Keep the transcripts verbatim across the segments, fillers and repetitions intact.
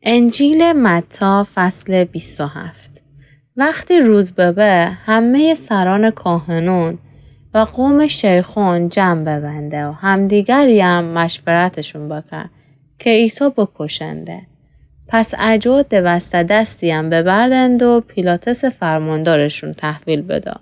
انجیل متی فصل بیست و هفت. وقتی روز ببه همه سران کاهنون و قوم شیخون جمع ببنده و همدیگری هم مشورتشون بکن که عیسی بکشنده. پس عجو دوسته دستی هم ببردند و پیلاتس فرماندارشون تحویل بده.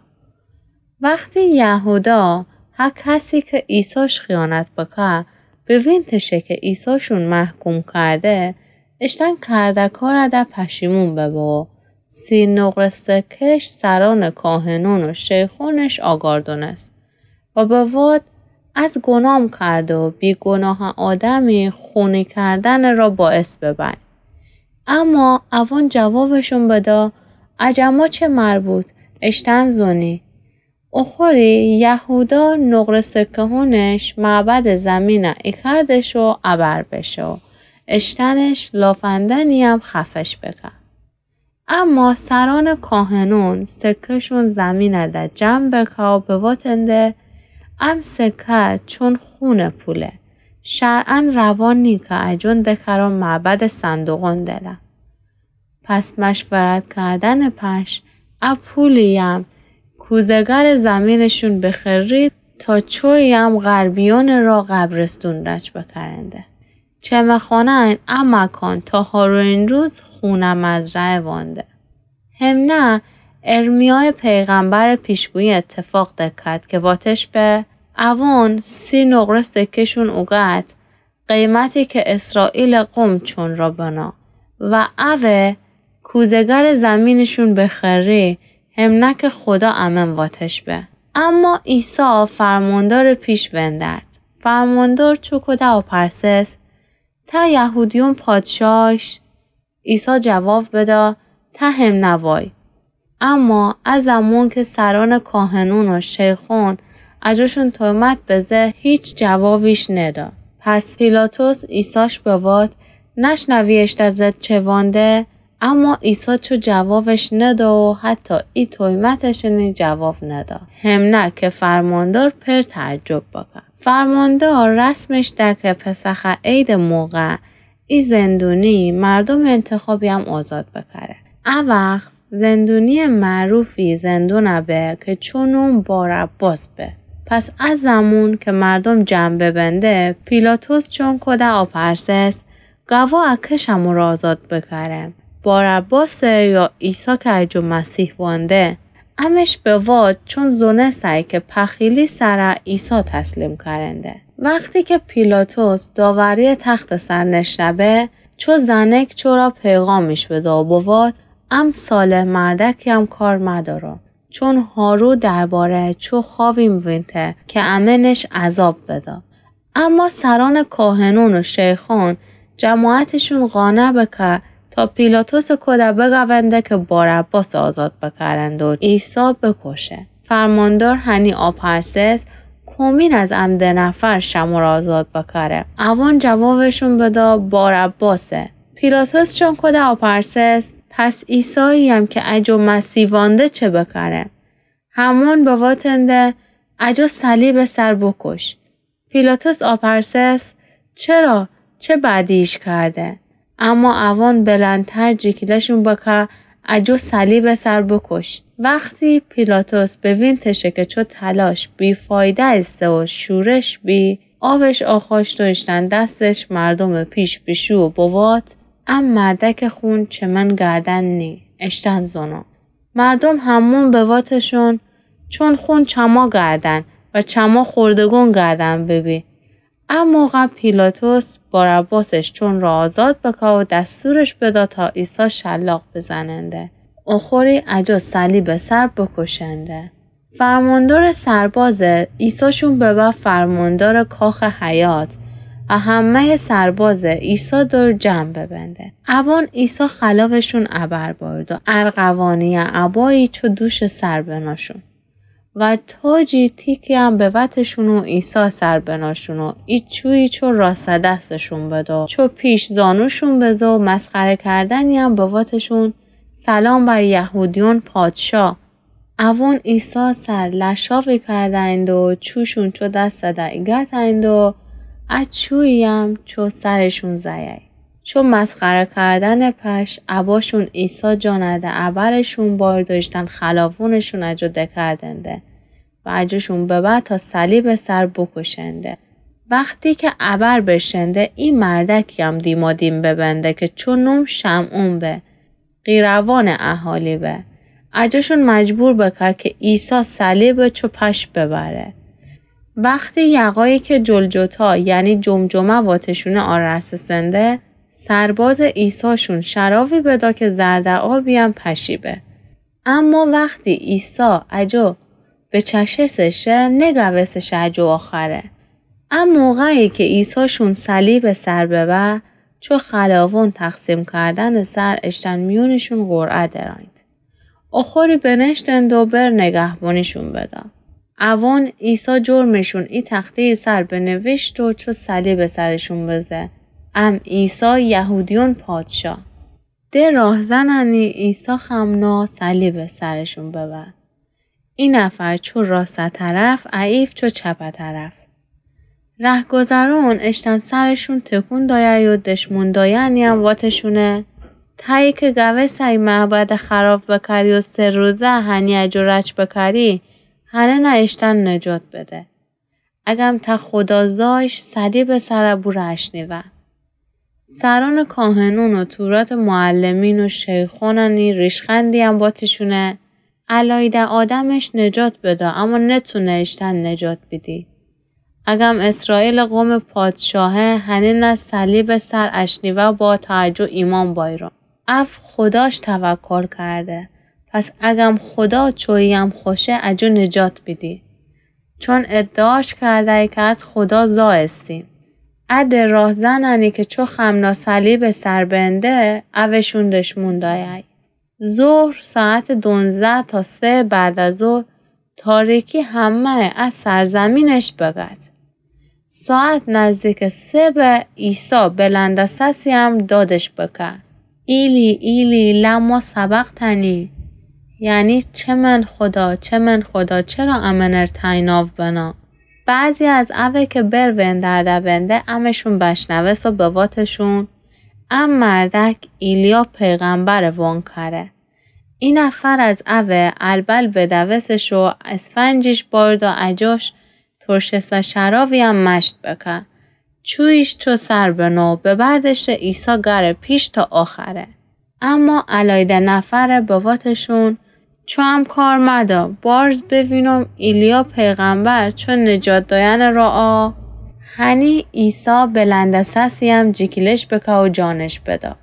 وقتی یهودا هر کسی که عیساش خیانت بکه به وینتشه که عیساشون محکوم کرده اشتن کرده کار ده پشیمون ببا سی نقرسته کش سران کاهنون و شیخونش آگاردونست و به واد از گنام کرده و بی گناه آدمی خونی کردن را باعث ببین. اما اوان جوابشون بدا عجما چه مربوط اشتن زونی. اخوری یهودا نقرسته کهونش معبد زمین اکردش و عبر بشه و اشتنش لافندنی هم خفش بکن. اما سران کاهنون سکهشون زمین ده جمع بکن و بواتنده ام سکه چون خون پوله. شرعن روانی که اجون دکران معبد صندوقون دله. پس مشورت کردن پش اب پولیم کوزگر زمینشون بخرید تا چویم غربیون را قبرستون رچ بکرنده. چه مخانه این امکان تا هارو این روز خونه مزرعه وانده. هم نه ارمیای پیغمبر پیشگویی اتفاق دکد که واتش به اوان سی نقره سکشون اوگد قیمتی که اسرائیل قوم چون را بنا و اوه کوزگر زمینشون بخری هم نه که خدا امن واتش به. اما عیسی فرماندار پیش وندرد. فرماندار چوکده و پرسس تا یهودیون پادشاهش عیسی جواب بدا تا هم نوای. اما از زمان که سران کاهنون و شیخون اجاشون تهمت بزه هیچ جوابیش ندا. پس پیلاتوس عیساش بواد نشنویش دزد چه وانده اما عیسی چو جوابش ندا و حتی ای تهمتش نی جواب ندا. هم نه که فرماندار پر تعجب بکن. فرماندار رسمش ده که پسخ عید موقع ای زندونی مردم انتخابی هم آزاد بکره. ا وقت زندونی معروفی زندونه به که چونون باراباس به. پس از زمان که مردم جمع ببنده پیلاتوس چون کده آپرسس گوا اکشم را آزاد بکرم. باراباس یا عیسی که اجو مسیح وانده امش به واد چون زونه سعی که پخیلی سر عیسی تسلیم کرنده. وقتی که پیلاتوس داوری تخت سر نشنبه چو زنک چورا پیغامش به دابواد ام صالح مردکی هم کار مدارم چون هارو درباره چو خواویم وینته که امنش عذاب بدا. اما سران کاهنون و شیخان جماعتشون قانع بکر تا پیلاتوس کده بگونده که باراباس آزاد بکرند و عیسی بکشه. فرماندار هنی آپرسس کومین از عمده نفر شما را آزاد بکره. اوان جوابشون بدا باراباسه. پیلاتوس چون کده آپرسس پس عیسی هم که اجو مسیوانده چه بکره؟ همون به واتنده اجو صلیب سر بکش. پیلاتوس آپرسس چرا؟ چه بدیش کرده؟ اما اوان بلندتر جیکیلشون بکر اجو صلیب سر بکش. وقتی پیلاتوس به وینتشه که چو تلاش بی فایده است و شورش بی آوش آخاش توشتن دستش مردم پیش بیشو و بوات ام مردک خون چه من گردن نی اشتن زنو. مردم همون به واتشون چون خون چما گردن و چما خوردگون گردن ببی. اما موقع پیلاتوس باراباسش چون را آزاد بکه و دستورش بدا تا عیسی شلاق بزننده. اخوری اجا صلیب سر بکشنده. فرماندار سرباز عیساشون ببا فرماندار کاخ حیات و همه سرباز عیسی دور جمع ببنده. اوان عیسی خلافشون عبر بارد و ارغوانی عبایی چو دوش سر بناشون. و تاجی تیکی هم به وطشون و عیسی سر بناشون و ایچوی چو راست دستشون بدا چو پیش زانوشون بزا و مسخره کردنی هم به وطشون سلام بر یهودیون پادشاه. اوان عیسی سر لشافی کردند و چوشون چو دست دعیگت اند و اچوی هم چو سرشون زیای. چون مسخره کردن پش عباشون عیسی جانده عبرشون بار داشتن خلاوونشون اجا دکردنده و اجاشون ببر تا صلیب سر بکشنده. وقتی که عبر بشنده این مردکی هم دیما دیم ببنده که چون نوم شمعون به قیروان اهالی به اجاشون مجبور بکر که عیسی صلیب چو پش ببره. وقتی یقایی که جلجتا یعنی جمجمه واتشونه آرس سنده سرباز عیساشون شراوی بدا که زرد آبی هم پشیبه. اما وقتی عیسی اجو به چشسشه نگوستشه اجو آخره. اما موقعی که عیساشون صلیب سر ببر چو خلاوون تقسیم کردن سر اشتن میونشون قرعه درایند. اخوری بنشتند و بر نگهبانیشون بدا. اوان عیسی جرمشون ای تخته سر بنوشت و چو صلیب سرشون بزه. ام عیسی یهودیون پادشاه. ده راه زننی عیسی خمنا صلیب سرشون ببر. این نفر چو راست طرف عیف چو چپ طرف. رهگذرون اشتن سرشون تکون دایه و دشمون دایه نیم واتشونه. تایی که گوه سای معبد خراب بکری و سه روزه هنی اجو رچ بکری هنه نه اشتن نجات بده. اگم تا خدا زاش صلیب سر بوره اشنیوه. سران کاهنون و تورات معلمین و شیخونانی ریشخندی هم باتشونه علایده آدمش نجات بده اما نتونه اشتن نجات بدی. اگم اسرائیل قوم پادشاهه هنه نه صلیب سر اشنیوه با تعجب ایمان بایرون. اف خداش توکل کرده. پس اگم خدا چویم خوشه اجو نجات بدی. چون ادعاش کرده که از خدا زایستیم. اد راه زننی که چو خمنا صلیب سر بنده اوشون دشمون دایه. ظهر ساعت دونزده تا سه بعد از ظهر تاریکی همه از سرزمینش بگد. ساعت نزدیک سه به عیسی بلند سسی هم دادش بکر. ایلی ایلی لما سبقتنی. یعنی چه من خدا چه من خدا چرا امنر تایناو بنا. بعضی از اوه که بر وندر دبنده امشون بشنوست و بواتشون ام مردک ایلیا پیغمبر وان کره. این نفر از اوه البل بدوستش و اسفنجش بارد و اجاش ترشست شراوی هم مشت بکن. چویش چو سر بنو ببردش عیسی گر پیش تا آخره. اما علایده نفر بواتشون چو هم کار مدا بارز ببینم ایلیا پیغمبر چون نجات داین را آ هنی عیسی بلند سسی هم جیکیلش بکا و جانش بدا.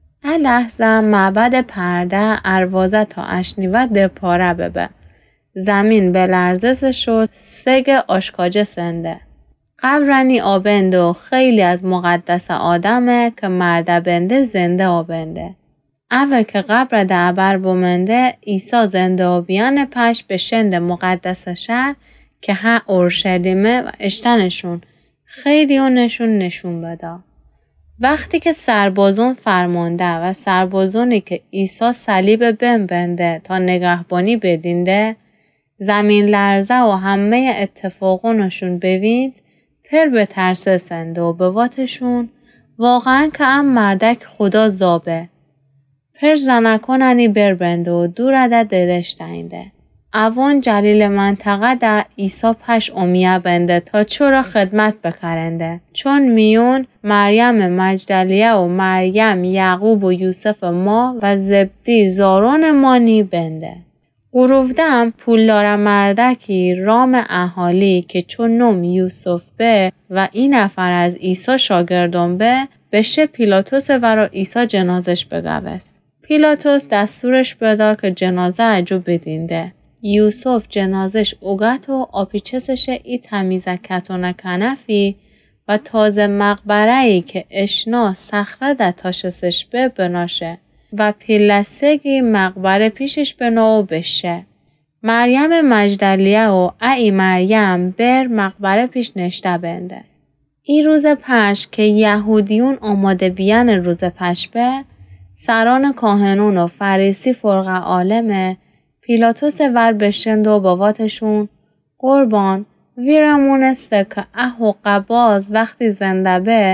لحظه معبد پرده اروازه تا اشنیوه دپاره ببه. زمین به لرزه شد سگ آشکاجه سنده. قبرنی آبنده و خیلی از مقدس آدمه که مرده بنده زنده آبنده. اوه که قبر دعبر بومنده عیسی زنده و بیان پش به شند مقدس شهر که ها اورشلیمه و اشتنشون خیلی اونشون نشون بدا. وقتی که سربازون فرمانده و سربازونی که عیسی صلیب بن بنده تا نگهبانی بدینده زمین لرزه و همه اتفاقونشون ببیند پر به ترسه سنده و به واتشون واقعا که ام مردک خدا زابه. پر زنکوننی بربنده و دور عدد ددشتینده. اوان جلیل منطقه در عیسی پش امیه بنده تا چورا خدمت بکرنده. چون میون مریم مجدلیه و مریم یعقوب و یوسف ما و زبدی زارون مانی بنده. قروفدم پولدار مردکی رام اهالی که چون نوم یوسف به و این نفر از عیسی شاگردان به بشه پیلاتوس ورا عیسی جنازش بگوست. پیلاتوس دستورش بدا که جنازه اجو بدینده. یوسف جنازش اوگت و آپیچسش ای تمیزکتونه کنفی و تازه مقبره‌ای که اشنا صخره ده تاشسش به بناشه و پیلسگی مقبره پیشش بناو بشه. مریم مجدلیه و ای مریم بر مقبره پیش نشته بنده. این روز پش که یهودیون آماده بیان روز پش به سران کاهنون و فریسی فرق عالمه پیلاتوس ور بشند و باباتشون قربان ویرمونسته که احو قباز وقتی زنده به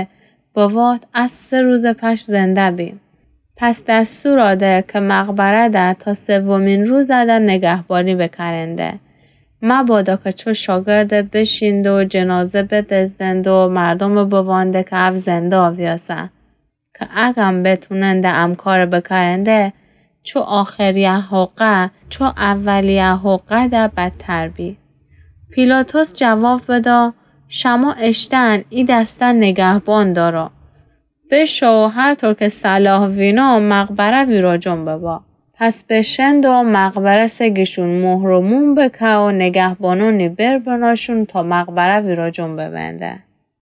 بواد از سه روز پش زنده بیم. پس دستور آده که مقبره ده تا سومین روز ده نگهبانی بکرنده. مبادا که چو شاگرد بشیند و جنازه بدزدند و مردم بوانده که اف زنده آویاسه. که اگم بتوننده امکار بکرنده چو آخریه حقه چو اولیه حقه ده بدتر بی. پیلاتوس جواب بدا شما اشتن ای دستن نگهبان دارا. بشو هر طور که صلاح وینا مقبره ویراجون ببا. پس بشند و مقبره سگشون مهرمون بکه و نگهبانونی بر بناشون تا مقبره ویراجون ببنده.